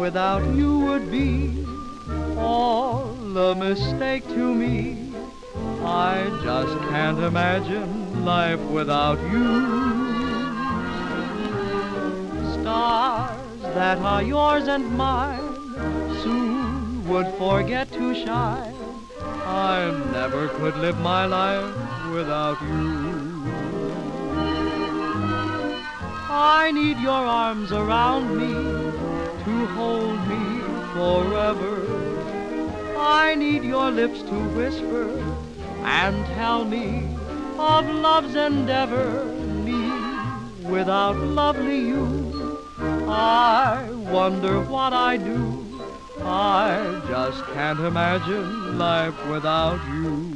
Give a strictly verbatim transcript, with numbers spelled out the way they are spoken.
without you would be all a mistake to me. I just can't imagine life without you. Stars that are yours and mine soon would forget to shine. I never could live my life without you. I need your arms around me to hold me forever. I need your lips to whisper and tell me of love's endeavor. Me without lovely you, I wonder what I do. I just can't imagine life without you.